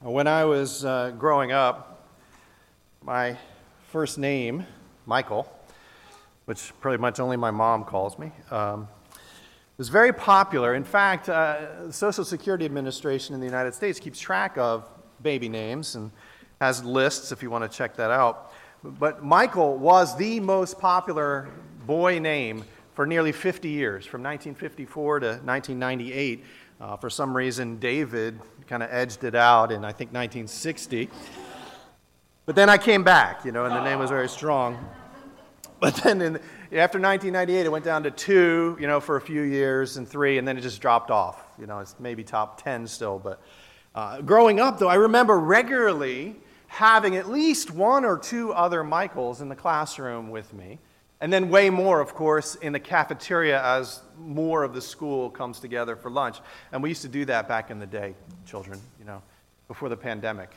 When I was growing up, my first name, Michael, which pretty much only my mom calls me, was very popular. In fact, the Social Security Administration in the United States keeps track of baby names and has lists if you want to check that out. But Michael was the most popular boy name for nearly 50 years, from 1954 to 1998. For some reason, David kind of edged it out in, I think, 1960. But then I came back, and the name was very strong. But then after 1998, it went down to 2, for a few years, and 3, and then it just dropped off. It's maybe top 10 still. But growing up, though, I remember regularly having at least 1 or 2 other Michaels in the classroom with me. And then way more, of course, in the cafeteria as more of the school comes together for lunch. And we used to do that back in the day, children, before the pandemic.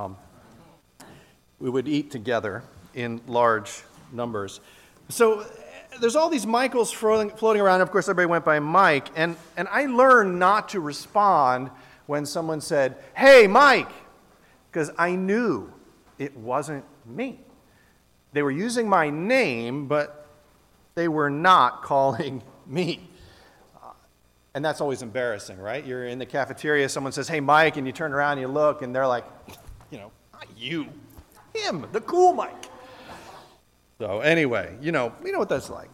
We would eat together in large numbers. So there's all these Michaels floating around. Of course, everybody went by Mike. And I learned not to respond when someone said, "Hey, Mike," because I knew it wasn't me. They were using my name, but they were not calling me. And that's always embarrassing, right? You're in the cafeteria, someone says, "Hey, Mike," and you turn around and you look, and they're like, not you, him, the cool Mike. So anyway, you know what that's like.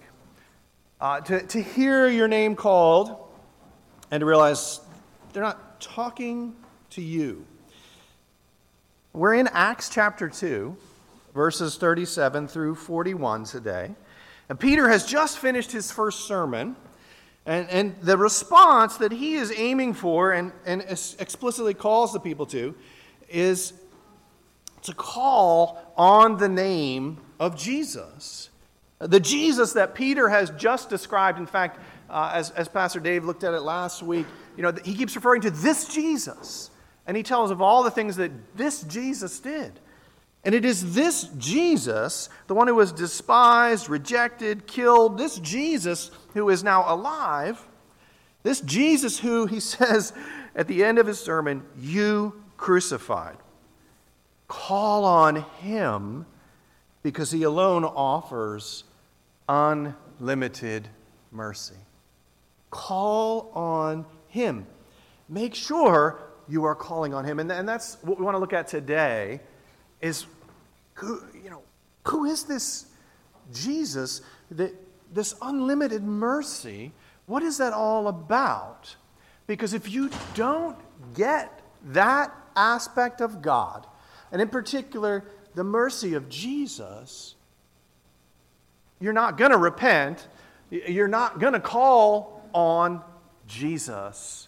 To hear your name called and to realize they're not talking to you. We're in Acts chapter 2. Verses 37 through 41 today. And Peter has just finished his first sermon, and the response that he is aiming for and explicitly calls the people to is to call on the name of Jesus. The Jesus that Peter has just described. In fact, as Pastor Dave looked at it last week, he keeps referring to this Jesus. And he tells of all the things that this Jesus did. And it is this Jesus, the one who was despised, rejected, killed, this Jesus who is now alive, this Jesus who, he says at the end of his sermon, you crucified. Call on him because he alone offers unlimited mercy. Call on him. Make sure you are calling on him. And that's what we want to look at today. Is who is this Jesus, this unlimited mercy? What is that all about? Because if you don't get that aspect of God, and in particular the mercy of Jesus, you're not going to repent. You're not going to call on Jesus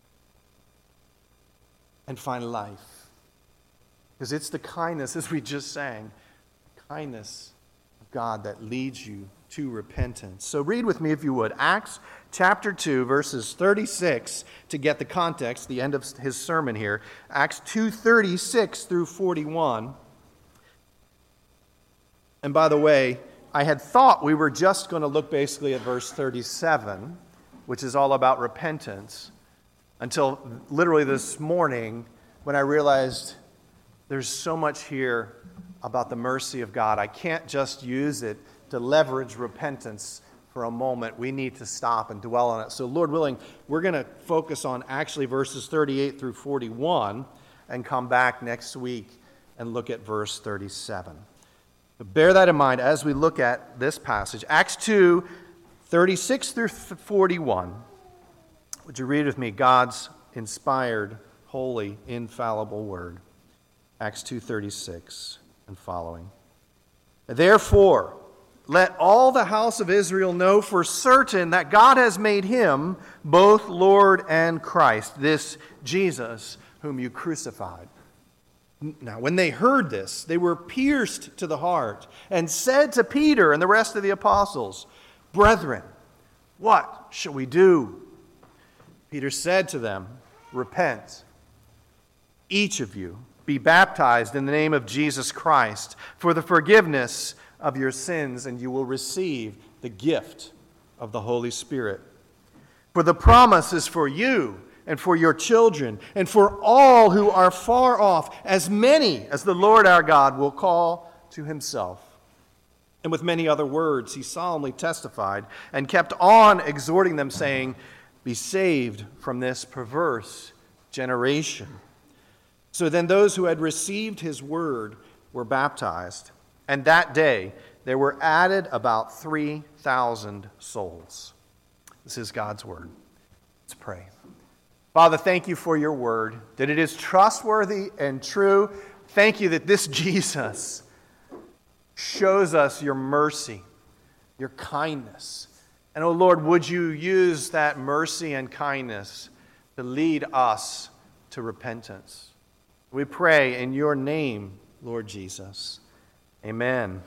and find life. Because it's the kindness, as we just sang, the kindness of God that leads you to repentance. So read with me, if you would, Acts chapter 2, verses 36, to get the context, the end of his sermon here. Acts 2:36 through 41. And by the way, I had thought we were just going to look basically at verse 37, which is all about repentance, until literally this morning when I realized there's so much here about the mercy of God. I can't just use it to leverage repentance for a moment. We need to stop and dwell on it. So Lord willing, we're going to focus on actually verses 38 through 41 and come back next week and look at verse 37. But bear that in mind as we look at this passage. Acts 2, 36 through 41. Would you read with me God's inspired, holy, infallible word? Acts 2:36 and following. Therefore, let all the house of Israel know for certain that God has made him both Lord and Christ, this Jesus whom you crucified. Now, when they heard this, they were pierced to the heart and said to Peter and the rest of the apostles, "Brethren, what shall we do?" Peter said to them, "Repent, each of you, be baptized in the name of Jesus Christ for the forgiveness of your sins, and you will receive the gift of the Holy Spirit. For the promise is for you and for your children, and for all who are far off, as many as the Lord our God will call to himself." And with many other words he solemnly testified and kept on exhorting them, saying, "Be saved from this perverse generation." So then those who had received his word were baptized, and that day there were added about 3,000 souls. This is God's word. Let's pray. Father, thank you for your word, that it is trustworthy and true. Thank you that this Jesus shows us your mercy, your kindness. And, oh Lord, would you use that mercy and kindness to lead us to repentance? We pray in your name, Lord Jesus. Amen.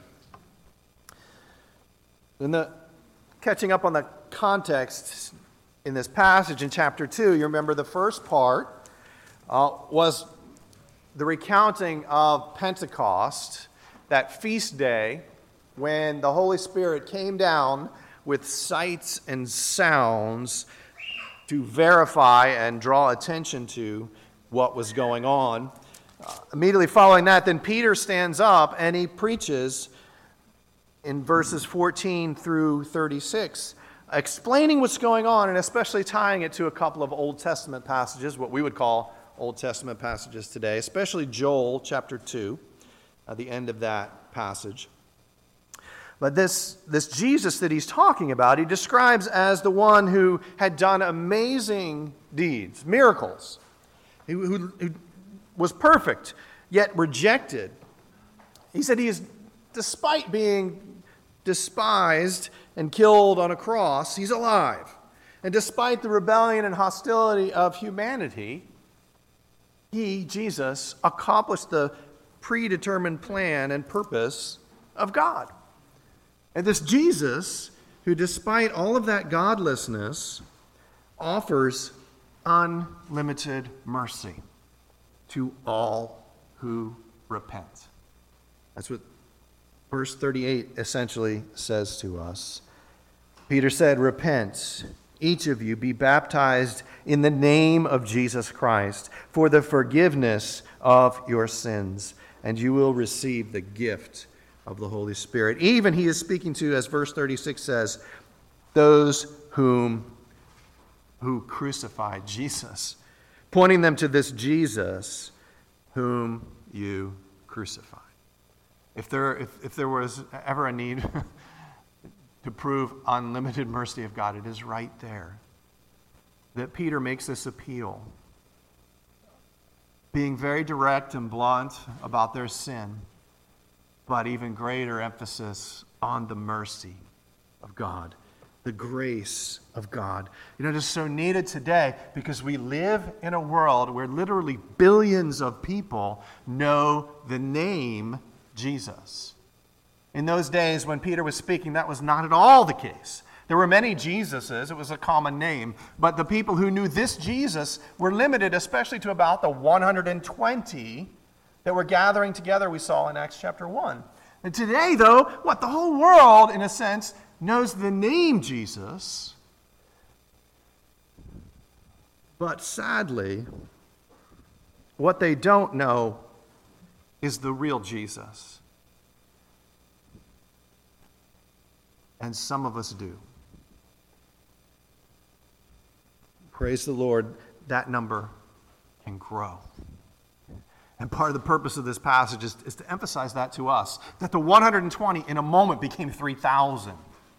Catching up on the context in this passage in chapter 2, you remember the first part was the recounting of Pentecost, that feast day when the Holy Spirit came down with sights and sounds to verify and draw attention to what was going on. Immediately following that, then Peter stands up and he preaches in verses 14 through 36, explaining what's going on and especially tying it to a couple of Old Testament passages, what we would call Old Testament passages today, especially Joel chapter 2, at the end of that passage. But this Jesus that he's talking about, he describes as the one who had done amazing deeds, miracles, who was perfect, yet rejected. He said he is, despite being despised and killed on a cross, he's alive. And despite the rebellion and hostility of humanity, he, Jesus, accomplished the predetermined plan and purpose of God. And this Jesus, who despite all of that godlessness, offers unlimited mercy to all who repent. That's what verse 38 essentially says to us. Peter said, "Repent, each of you be baptized in the name of Jesus Christ for the forgiveness of your sins, and you will receive the gift of the Holy Spirit." Even he is speaking to, as verse 36 says, those who crucified Jesus, pointing them to this Jesus whom you crucified. If there was ever a need to prove unlimited mercy of God, it is right there that Peter makes this appeal, being very direct and blunt about their sin, but even greater emphasis on the mercy of God, the grace of God. You know, it is so needed today because we live in a world where literally billions of people know the name Jesus. In those days when Peter was speaking, that was not at all the case. There were many Jesuses. It was a common name. But the people who knew this Jesus were limited, especially to about the 120 that were gathering together, we saw in Acts chapter 1. And today, though, the whole world, in a sense, knows the name Jesus. But sadly, what they don't know is the real Jesus. And some of us do. Praise the Lord, that number can grow. And part of the purpose of this passage is to emphasize that to us, that the 120 in a moment became 3,000.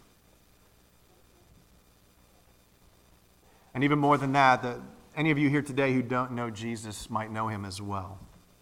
And even more than that any of you here today who don't know Jesus might know him as well.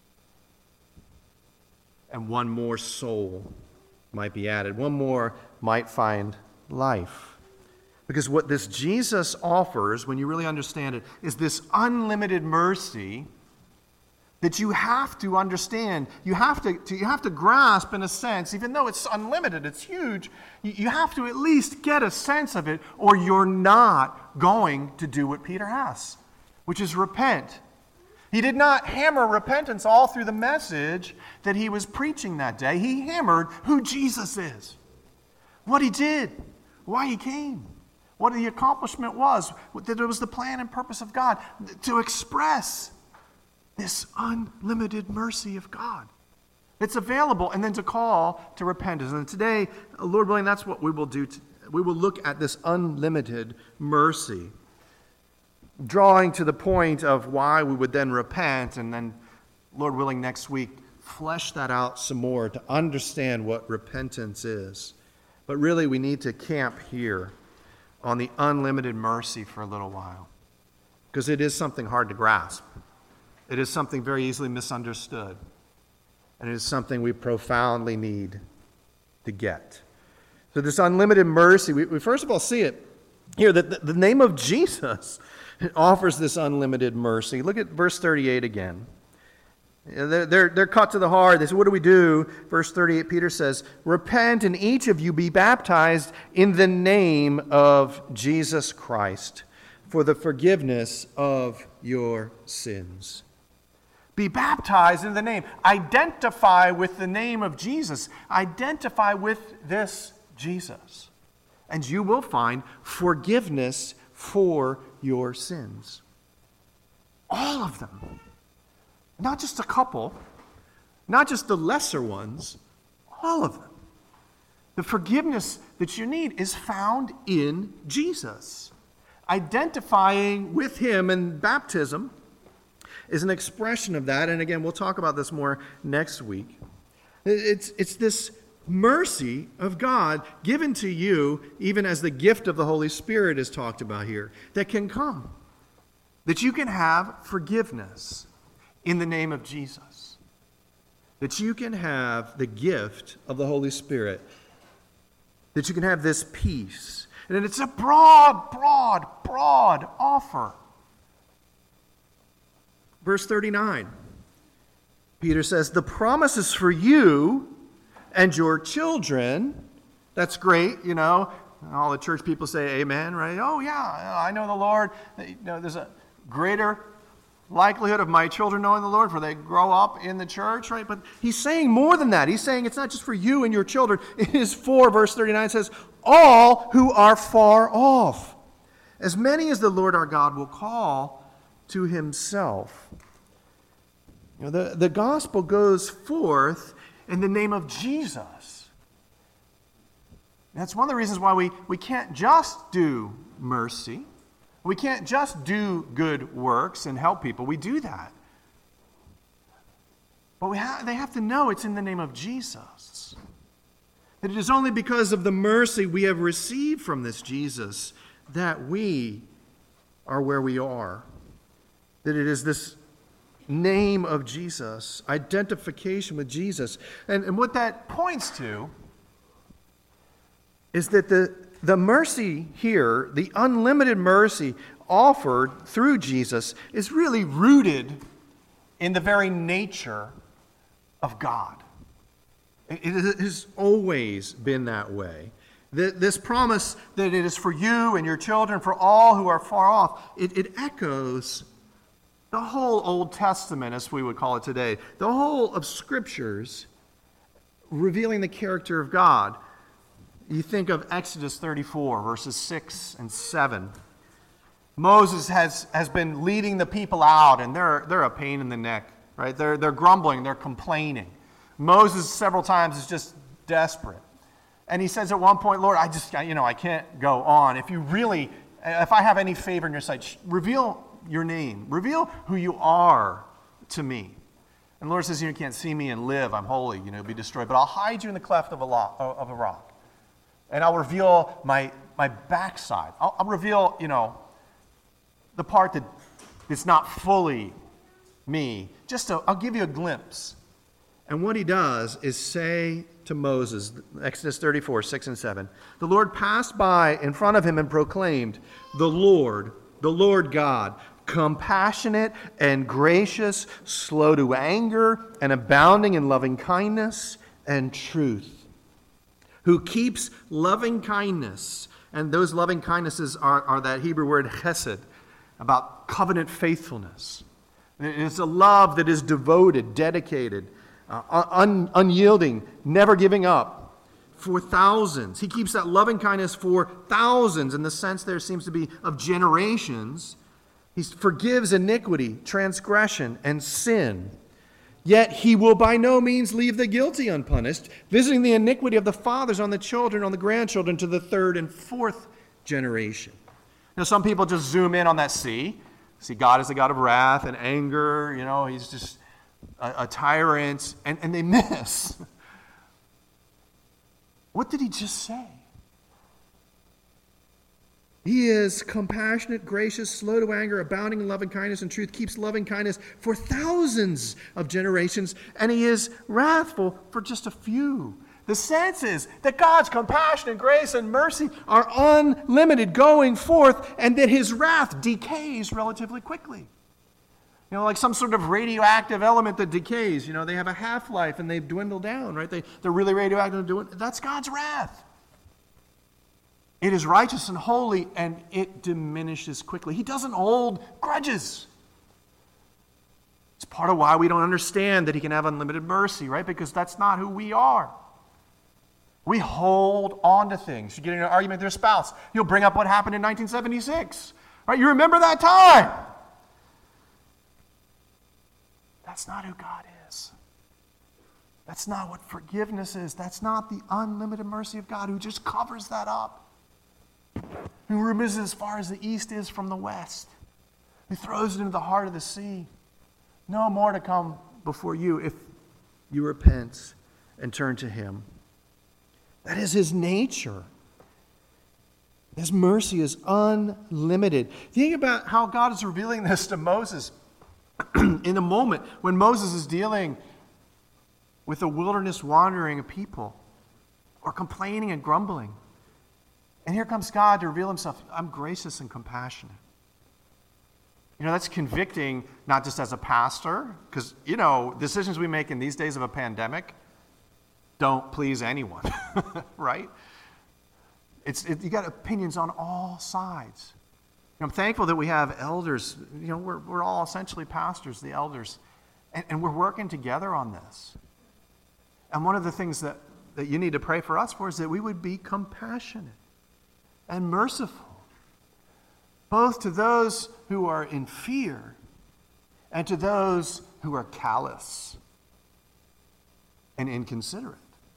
And one more soul might be added. One more might find life. Because what this Jesus offers, when you really understand it, is this unlimited mercy that you have to understand. You have to grasp, in a sense, even though it's unlimited, it's huge, you have to at least get a sense of it, or you're not going to do what Peter asks, which is repent. He did not hammer repentance all through the message that he was preaching that day. He hammered who Jesus is, what he did, why he came, what the accomplishment was, that it was the plan and purpose of God to express this unlimited mercy of God. It's available, and then to call to repentance. And today, Lord willing, that's what we will do. We will look at this unlimited mercy, drawing to the point of why we would then repent, and then, Lord willing, next week, flesh that out some more to understand what repentance is. But really, we need to camp here on the unlimited mercy for a little while, because it is something hard to grasp. It is something very easily misunderstood, and it is something we profoundly need to get. So this unlimited mercy, we first of all see it here, that the name of Jesus offers this unlimited mercy. Look at verse 38 again. They're cut to the heart. They say, what do we do? Verse 38, Peter says, repent and each of you be baptized in the name of Jesus Christ for the forgiveness of your sins. Be baptized in the name. Identify with the name of Jesus. Identify with this Jesus. And you will find forgiveness for your sins. All of them. Not just a couple, not just the lesser ones, all of them. The forgiveness that you need is found in Jesus. Identifying with him in baptism is an expression of that. And again, we'll talk about this more next week. It's this mercy of God given to you, even as the gift of the Holy Spirit is talked about here, that can come. That you can have forgiveness in the name of Jesus. That you can have the gift of the Holy Spirit. That you can have this peace. And it's a broad offer. Verse 39, Peter says, the promise is for you and your children. That's great, you know. All the church people say amen, right? Oh, yeah, I know the Lord. You know, there's a greater likelihood of my children knowing the Lord, for they grow up in the church, right? But he's saying more than that. He's saying it's not just for you and your children. It is for, verse 39 says, all who are far off, as many as the Lord our God will call to himself. You know, the gospel goes forth in the name of Jesus. That's one of the reasons why we can't just do mercy. We can't just do good works and help people. We do that. But they have to know it's in the name of Jesus. That it is only because of the mercy we have received from this Jesus that we are where we are. That it is this name of Jesus, identification with Jesus. And what that points to is that the mercy here, the unlimited mercy offered through Jesus, is really rooted in the very nature of God. It has always been that way. This promise that it is for you and your children, for all who are far off, it echoes the whole Old Testament, as we would call it today, the whole of Scriptures revealing the character of God. You think of Exodus 34, verses 6 and 7. Moses has been leading the people out, and they're a pain in the neck, right? They're grumbling, they're complaining. Moses several times is just desperate. And he says at one point, Lord, I can't go on. If I have any favor in your sight, reveal your name. Reveal who you are to me. And the Lord says, you can't see me and live. I'm holy, be destroyed. But I'll hide you in the cleft of a rock. And I'll reveal my backside. I'll reveal, the part that's not fully me. I'll give you a glimpse. And what he does is say to Moses, Exodus 34, 6 and 7, the Lord passed by in front of him and proclaimed, the Lord God, compassionate and gracious, slow to anger, and abounding in loving kindness and truth, who keeps loving kindness. And those loving kindnesses are that Hebrew word chesed, about covenant faithfulness. It's a love that is devoted, dedicated, unyielding, never giving up, for thousands. He keeps that loving kindness for thousands, in the sense there seems to be of generations. He forgives iniquity, transgression, and sin. Yet he will by no means leave the guilty unpunished, visiting the iniquity of the fathers on the children, on the grandchildren, to the third and fourth generation. Now, some people just zoom in on that see God as a God of wrath and anger. He's just a tyrant, and they miss. What did he just say? He is compassionate, gracious, slow to anger, abounding in loving kindness and truth, keeps loving kindness for thousands of generations, and he is wrathful for just a few. The sense is that God's compassion and grace and mercy are unlimited going forth, and that his wrath decays relatively quickly. Like some sort of radioactive element that decays. They have a half-life and they dwindle down, right? They're really radioactive. That's God's wrath. It is righteous and holy, and it diminishes quickly. He doesn't hold grudges. It's part of why we don't understand that he can have unlimited mercy, right? Because that's not who we are. We hold on to things. You get in an argument with your spouse, you'll bring up what happened in 1976. Right? You remember that time. That's not who God is. That's not what forgiveness is. That's not the unlimited mercy of God, who just covers that up. Who removes it as far as the east is from the west. Who throws it into the heart of the sea. No more to come before you if you repent and turn to him. That is his nature. His mercy is unlimited. Think about how God is revealing this to Moses in a moment when Moses is dealing with a wilderness wandering people, or complaining and grumbling. And here comes God to reveal himself. I'm gracious and compassionate. That's convicting, not just as a pastor, because, decisions we make in these days of a pandemic don't please anyone, right? You got opinions on all sides. I'm thankful that we have elders. We're all essentially pastors, the elders, and we're working together on this. And one of the things that you need to pray for us for is that we would be compassionate and merciful, both to those who are in fear and to those who are callous and inconsiderate.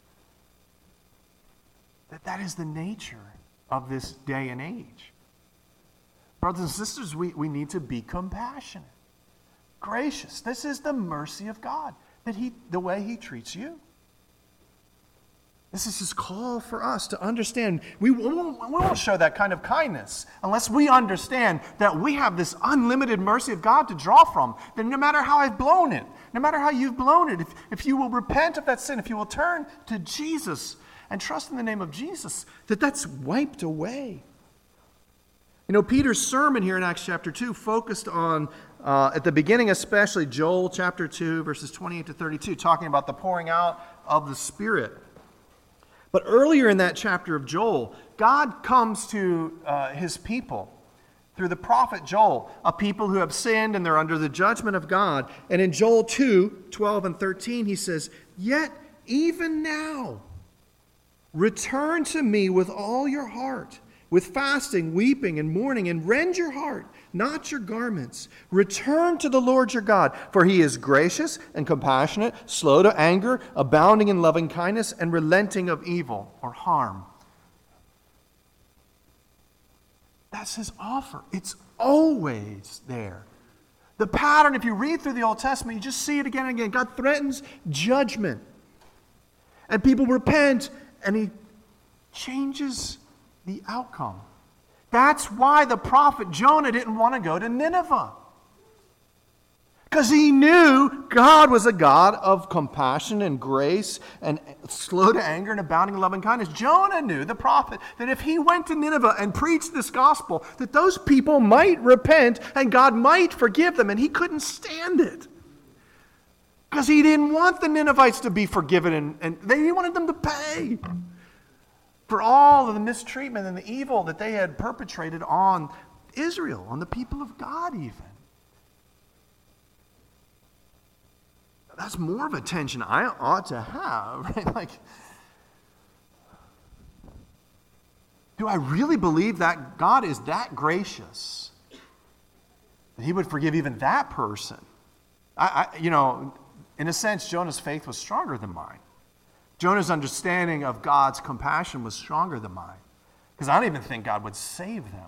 That is the nature of this day and age. Brothers and sisters, we need to be compassionate, gracious. This is the mercy of God, the way he treats you. This is his call for us to understand. We won't show that kind of kindness unless we understand that we have this unlimited mercy of God to draw from. That no matter how I've blown it, no matter how you've blown it, if you will repent of that sin, if you will turn to Jesus and trust in the name of Jesus, that's wiped away. Peter's sermon here in Acts chapter 2 focused on, at the beginning especially, Joel chapter 2, verses 28 to 32, talking about the pouring out of the Spirit. But earlier in that chapter of Joel, God comes to his people through the prophet Joel, a people who have sinned and they're under the judgment of God. And in Joel 2, 12 and 13, he says, "Yet even now, return to me with all your heart, with fasting, weeping, and mourning, and rend your heart, not your garments. Return to the Lord your God, for he is gracious and compassionate, slow to anger, abounding in loving kindness, and relenting of evil," or harm. That's his offer. It's always there. The pattern, if you read through the Old Testament, you just see it again and again. God threatens judgment. And people repent, and he changes the outcome. That's why the prophet Jonah didn't want to go to Nineveh. Because he knew God was a God of compassion and grace and slow to anger and abounding in loving kindness. Jonah knew, the prophet, that if he went to Nineveh and preached this gospel, that those people might repent and God might forgive them, and he couldn't stand it. Because he didn't want the Ninevites to be forgiven, and he wanted them to pay for all of the mistreatment and the evil that they had perpetrated on Israel, on the people of God even. That's more of a tension I ought to have, right? Do I really believe that God is that gracious that he would forgive even that person? In a sense, Jonah's faith was stronger than mine. Jonah's understanding of God's compassion was stronger than mine, because I don't even think God would save them.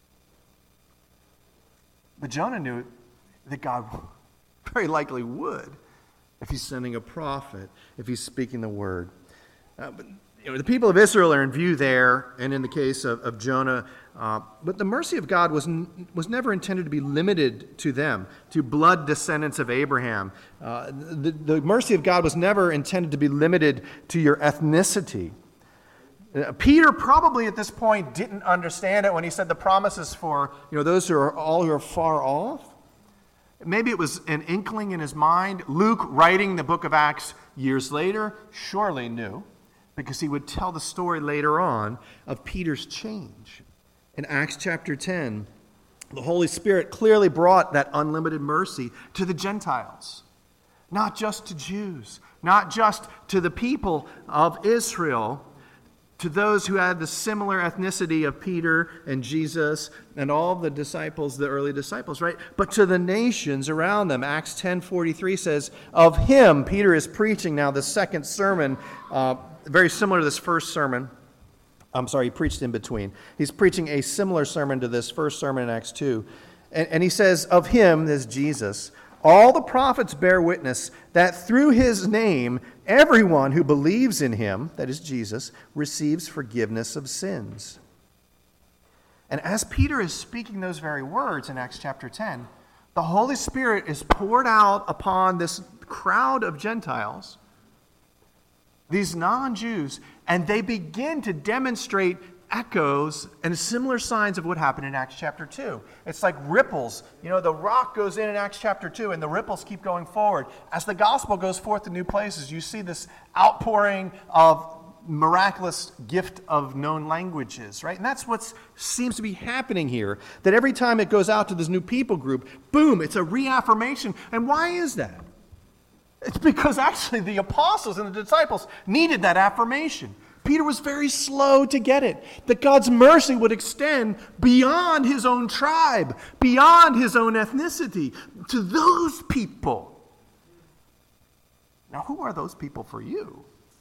But Jonah knew that God very likely would if he's sending a prophet, if he's speaking the word. The people of Israel are in view there, and in the case of Jonah, but the mercy of God was never intended to be limited to them, to blood descendants of Abraham. The mercy of God was never intended to be limited to your ethnicity. Peter probably at this point didn't understand it when he said the promises for those who are far off. Maybe it was an inkling in his mind. Luke, writing the book of Acts years later, surely knew, because he would tell the story later on of Peter's change. In Acts chapter 10, the Holy Spirit clearly brought that unlimited mercy to the Gentiles, not just to Jews, not just to the people of Israel, to those who had the similar ethnicity of Peter and Jesus and all of the disciples, the early disciples, right? But to the nations around them. Acts 10:43 says, of him, Peter is preaching now the second sermon, very similar to this first sermon. He preached in between. He's preaching a similar sermon to this first sermon in Acts 2. And he says, of him, this Jesus, all the prophets bear witness that through his name, everyone who believes in him, that is Jesus, receives forgiveness of sins. And as Peter is speaking those very words in Acts chapter 10, the Holy Spirit is poured out upon this crowd of Gentiles, these non-Jews, and they begin to demonstrate echoes and similar signs of what happened in Acts chapter 2. It's like ripples. The rock goes in Acts chapter 2, and the ripples keep going forward. As the gospel goes forth to new places, you see this outpouring of miraculous gift of known languages, right? And that's what seems to be happening here, that every time it goes out to this new people group, boom, it's a reaffirmation. And why is that? It's because actually the apostles and the disciples needed that affirmation. Peter was very slow to get it, that God's mercy would extend beyond his own tribe, beyond his own ethnicity, to those people. Now, who are those people for you?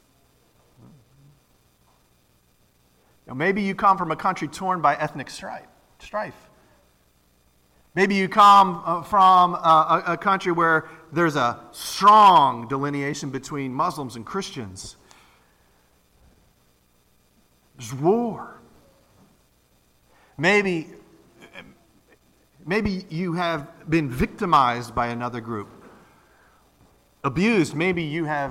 Maybe you come from a country torn by ethnic strife. Maybe you come from a country where there's a strong delineation between Muslims and Christians. There's war. Maybe you have been victimized by another group. Abused. Maybe you have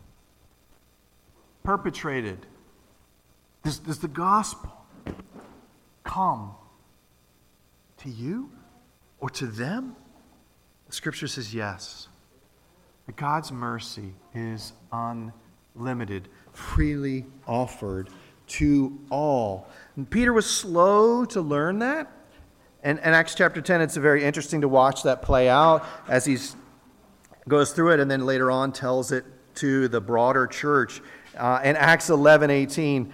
perpetrated. Does the gospel come to you or to them? The scripture says yes. That God's mercy is unlimited, freely offered to all. And Peter was slow to learn that. And in Acts chapter 10, it's very interesting to watch that play out as he goes through it and then later on tells it to the broader church. In Acts 11:18,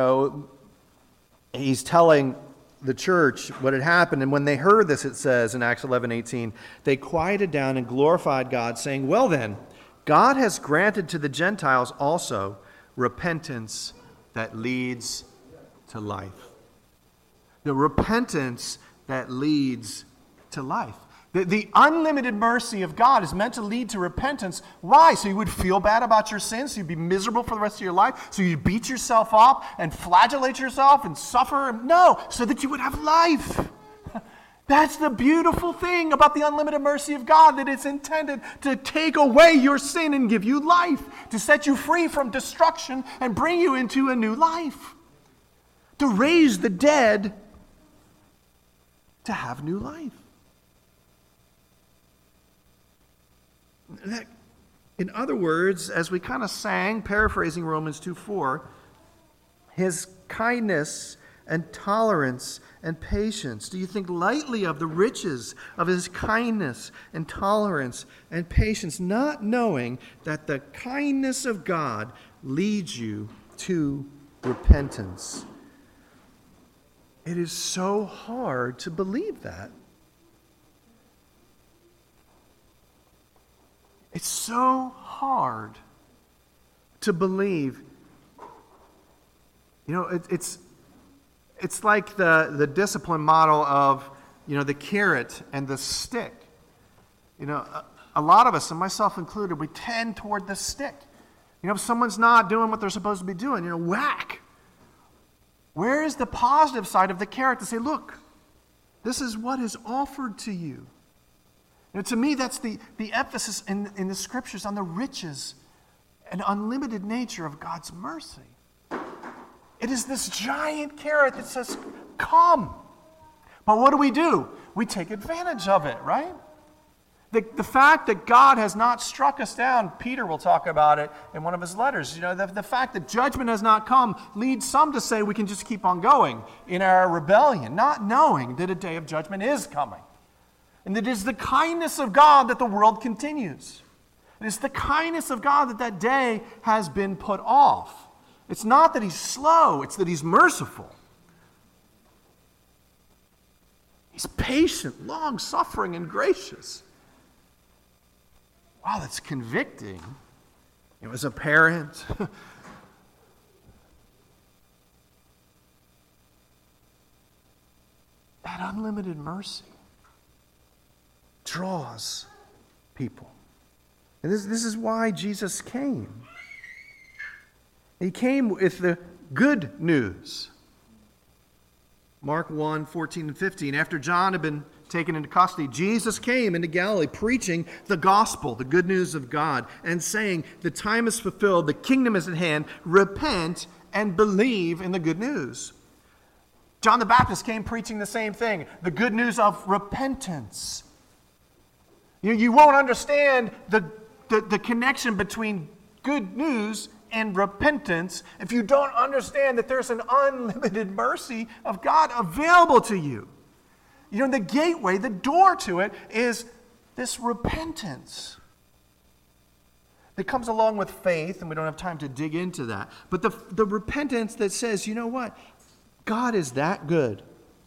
he's telling the church what had happened. And when they heard this, it says in Acts 11:18, they quieted down and glorified God, saying, well then, God has granted to the Gentiles also repentance that leads to life. The repentance that leads to life. The unlimited mercy of God is meant to lead to repentance. Why? So you would feel bad about your sins, so you'd be miserable for the rest of your life, so you'd beat yourself up and flagellate yourself and suffer? No, so that you would have life. That's the beautiful thing about the unlimited mercy of God, that it's intended to take away your sin and give you life, to set you free from destruction and bring you into a new life, to raise the dead to have new life. That, in other words, as we kind of sang, paraphrasing Romans 2:4, his kindness and tolerance and patience. Do you think lightly of the riches of his kindness and tolerance and patience, not knowing that the kindness of God leads you to repentance? It is so hard to believe that. It's so hard to believe. You know, it's like the discipline model of, the carrot and the stick. A lot of us, and myself included, we tend toward the stick. If someone's not doing what they're supposed to be doing, whack. Where is the positive side of the carrot to say, look, this is what is offered to you? To me, that's the emphasis in the Scriptures on the riches and unlimited nature of God's mercy. It is this giant carrot that says, come. But what do? We take advantage of it, right? The fact that God has not struck us down, Peter will talk about it in one of his letters. The fact that judgment has not come leads some to say we can just keep on going in our rebellion, not knowing that a day of judgment is coming. And it is the kindness of God that the world continues. It is the kindness of God that day has been put off. It's not that he's slow, it's that he's merciful. He's patient, long-suffering, and gracious. Wow, that's convicting. It was a parent. That unlimited mercy draws people. And this is why Jesus came. He came with the good news. Mark 1, 14 and 15. After John had been taken into custody, Jesus came into Galilee preaching the gospel, the good news of God, and saying, the time is fulfilled, the kingdom is at hand, repent and believe in the good news. John the Baptist came preaching the same thing, the good news of repentance. You won't understand the connection between good news and repentance if you don't understand that there's an unlimited mercy of God available to you. The gateway, the door to it is this repentance that comes along with faith, and we don't have time to dig into that. But the repentance that says, you know what? God is that good.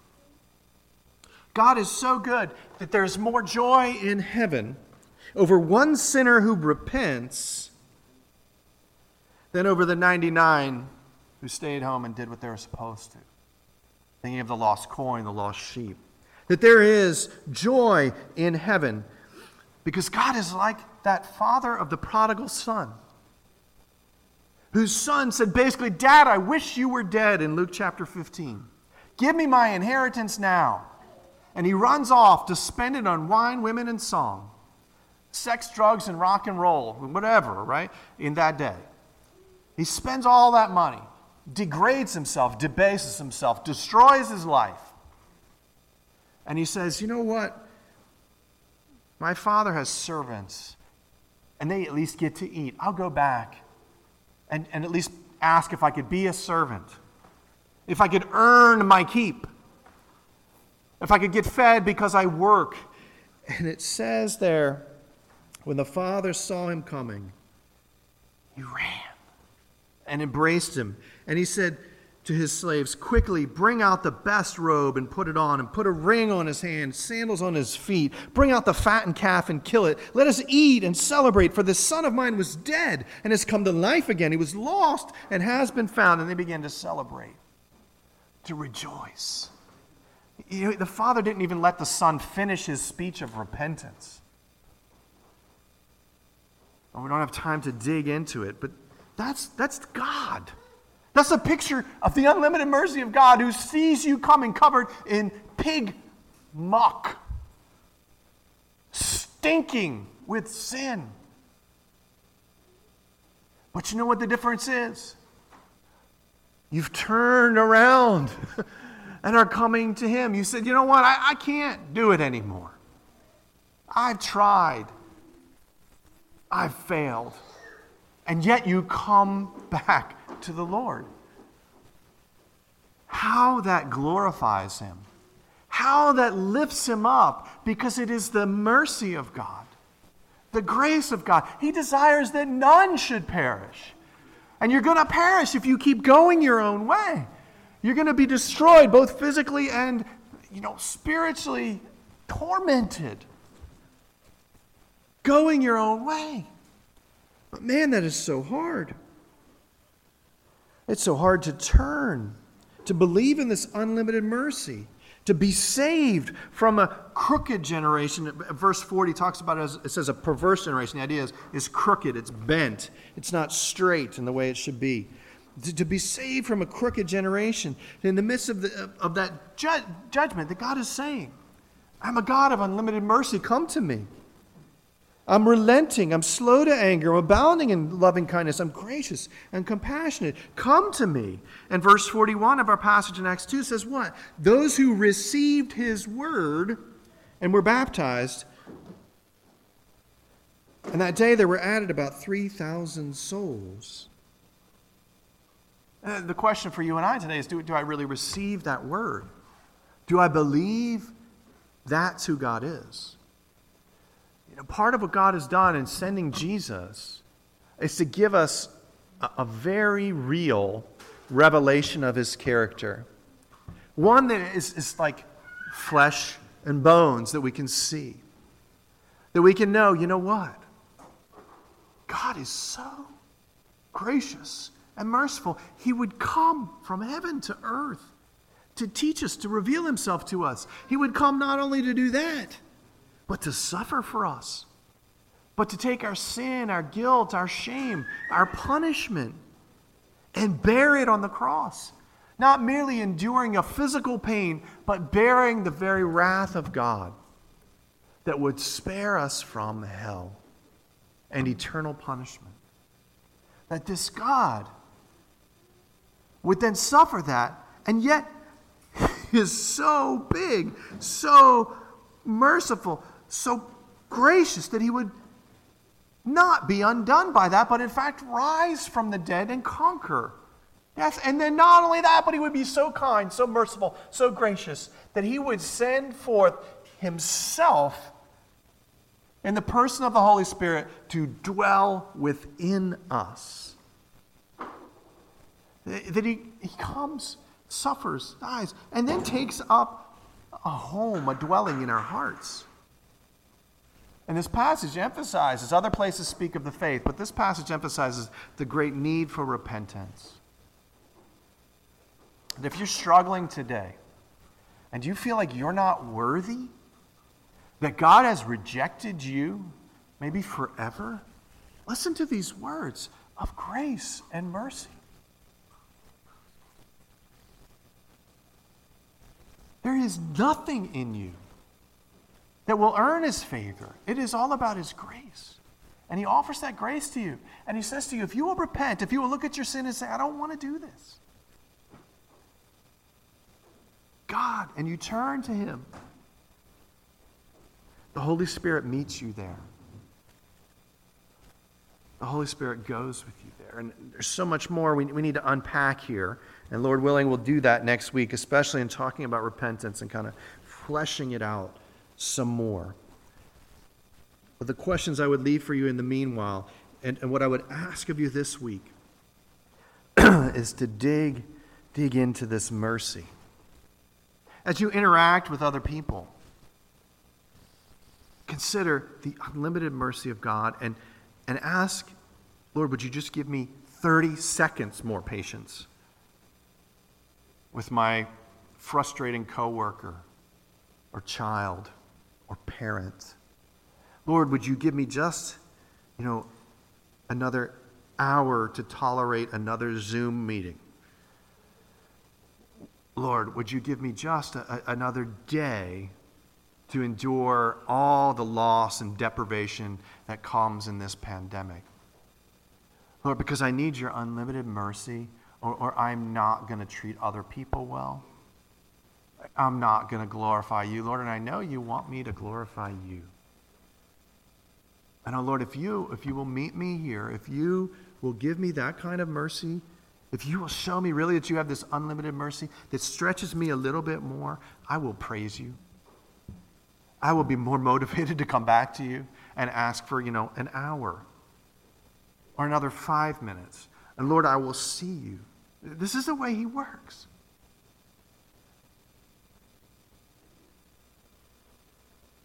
God is so good that there's more joy in heaven over one sinner who repents than over the 99 who stayed home and did what they were supposed to. Thinking of the lost coin, the lost sheep. That there is joy in heaven because God is like that father of the prodigal son, whose son said basically, Dad, I wish you were dead, in Luke chapter 15. Give me my inheritance now. And he runs off to spend it on wine, women, and song. Sex, drugs, and rock and roll, whatever, right, in that day. He spends all that money, degrades himself, debases himself, destroys his life. And he says, you know what? My father has servants, and they at least get to eat. I'll go back and at least ask if I could be a servant, if I could earn my keep, if I could get fed because I work. And it says there, when the father saw him coming, he ran and embraced him. And he said to his slaves, quickly bring out the best robe and put it on, and put a ring on his hand, sandals on his feet. Bring out the fattened calf and kill it. Let us eat and celebrate, for this son of mine was dead and has come to life again. He was lost and has been found. And they began to celebrate, to rejoice. The father didn't even let the son finish his speech of repentance. And we don't have time to dig into it, but that's God. That's a picture of the unlimited mercy of God, who sees you coming covered in pig muck, stinking with sin. But you know what the difference is? You've turned around and are coming to him. You said, you know what? I can't do it anymore. I've tried. I've failed. And yet you come back to the Lord. How that glorifies him. How that lifts him up, because it is the mercy of God, the grace of God. He desires that none should perish. And you're going to perish if you keep going your own way. You're going to be destroyed, both physically and, spiritually tormented. Going your own way. But man, that is so hard. It's so hard to turn, to believe in this unlimited mercy, to be saved from a crooked generation. Verse 40 talks about it as, it says, a perverse generation. The idea is crooked, it's bent, it's not straight in the way it should be. To be saved from a crooked generation. In the midst of that judgment that God is saying, I'm a God of unlimited mercy, come to me. I'm relenting, I'm slow to anger, I'm abounding in loving kindness, I'm gracious and compassionate. Come to me. And verse 41 of our passage in Acts 2 says what? Those who received his word and were baptized, and that day there were added about 3,000 souls. The question for you and I today is, do I really receive that word? Do I believe that's who God is? Part of what God has done in sending Jesus is to give us a very real revelation of his character. One that is like flesh and bones that we can see. That we can know, you know what? God is so gracious and merciful. He would come from heaven to earth to teach us, to reveal himself to us. He would come not only to do that, but to suffer for us, but to take our sin, our guilt, our shame, our punishment, and bear it on the cross. Not merely enduring a physical pain, but bearing the very wrath of God that would spare us from hell and eternal punishment. That this God would then suffer that, and yet he is so big, so merciful, so gracious that he would not be undone by that, but in fact rise from the dead and conquer. Yes, and then not only that, but he would be so kind, so merciful, so gracious that he would send forth himself in the person of the Holy Spirit to dwell within us. That he comes, suffers, dies, and then takes up a home, a dwelling in our hearts. And this passage emphasizes, other places speak of the faith, but this passage emphasizes the great need for repentance. And if you're struggling today, and you feel like you're not worthy, that God has rejected you, maybe forever, listen to these words of grace and mercy. There is nothing in you that will earn his favor. It is all about his grace. And he offers that grace to you. And he says to you, if you will repent, if you will look at your sin and say, I don't want to do this. God, and you turn to him, the Holy Spirit meets you there. The Holy Spirit goes with you there. And there's so much more we need to unpack here. And Lord willing, we'll do that next week, especially in talking about repentance and kind of fleshing it out some more. But the questions I would leave for you in the meanwhile, and what I would ask of you this week, is to dig into this mercy. As you interact with other people, consider the unlimited mercy of God and ask, Lord, would you just give me 30 seconds more patience with my frustrating coworker or child or parent? Lord, would you give me just, another hour to tolerate another Zoom meeting? Lord, would you give me just another day to endure all the loss and deprivation that comes in this pandemic? Lord, because I need your unlimited mercy, or I'm not going to treat other people well. I'm not going to glorify you, Lord, and I know you want me to glorify you. And, oh, Lord, if you will meet me here, if you will give me that kind of mercy, if you will show me really that you have this unlimited mercy that stretches me a little bit more, I will praise you. I will be more motivated to come back to you and ask for, an hour or another 5 minutes. And Lord, I will see you. This is the way he works.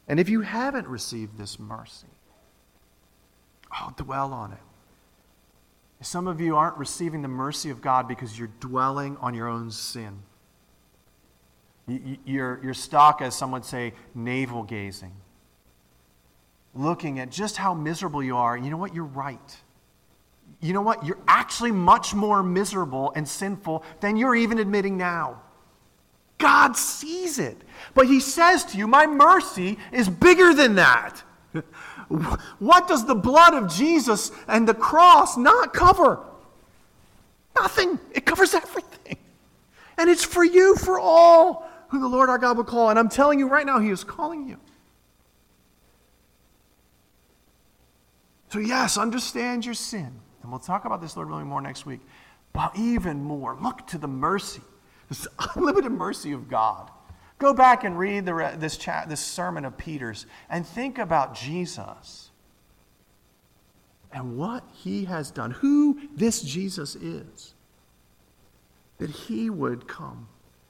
And if you haven't received this mercy, dwell on it. Some of you aren't receiving the mercy of God because you're dwelling on your own sin. You're stuck, as some would say, navel gazing, looking at just how miserable you are. You know what? You're right. You know what? You're actually much more miserable and sinful than you're even admitting now. God sees it. But he says to you, my mercy is bigger than that. What does the blood of Jesus and the cross not cover? Nothing. It covers everything. And it's for you, for all who the Lord our God will call. And I'm telling you right now, he is calling you. So yes, understand your sin. And we'll talk about this, Lord willing, more next week. But even more, look to the mercy, this unlimited mercy of God. Go back and read this sermon of Peter's and think about Jesus and what he has done, who this Jesus is, that he would come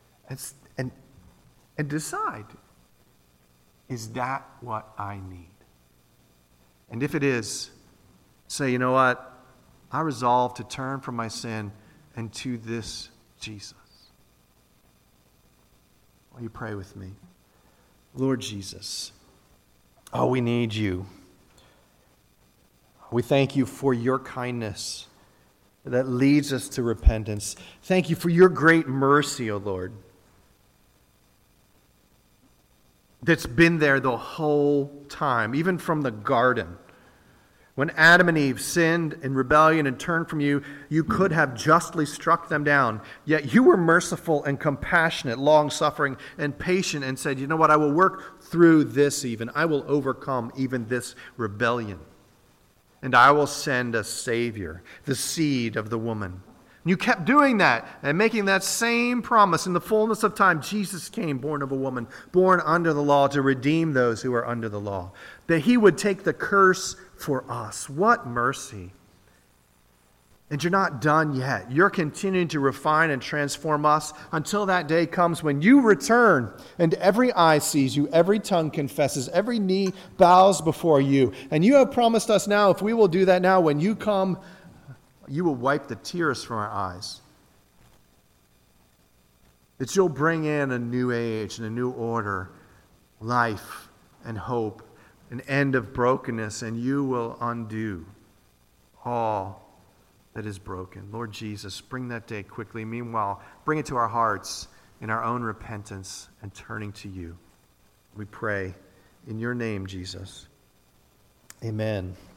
and decide, is that what I need? And if it is, say, you know what? I resolve to turn from my sin and to this Jesus. Will you pray with me? Lord Jesus, we need you. We thank you for your kindness that leads us to repentance. Thank you for your great mercy, O Lord, that's been there the whole time, even from the garden. When Adam and Eve sinned in rebellion and turned from you, you could have justly struck them down. Yet you were merciful and compassionate, long-suffering and patient, and said, you know what, I will work through this even. I will overcome even this rebellion. And I will send a Savior, the seed of the woman. And you kept doing that and making that same promise. In the fullness of time, Jesus came, born of a woman, born under the law, to redeem those who are under the law. That he would take the curse for us. What mercy. And you're not done yet. You're continuing to refine and transform us until that day comes when you return and every eye sees you, every tongue confesses, every knee bows before you. And you have promised us now, if we will do that now, when you come, you will wipe the tears from our eyes. That you'll bring in a new age and a new order, life and hope, an end of brokenness, and you will undo all that is broken. Lord Jesus, bring that day quickly. Meanwhile, bring it to our hearts in our own repentance and turning to you. We pray in your name, Jesus. Amen.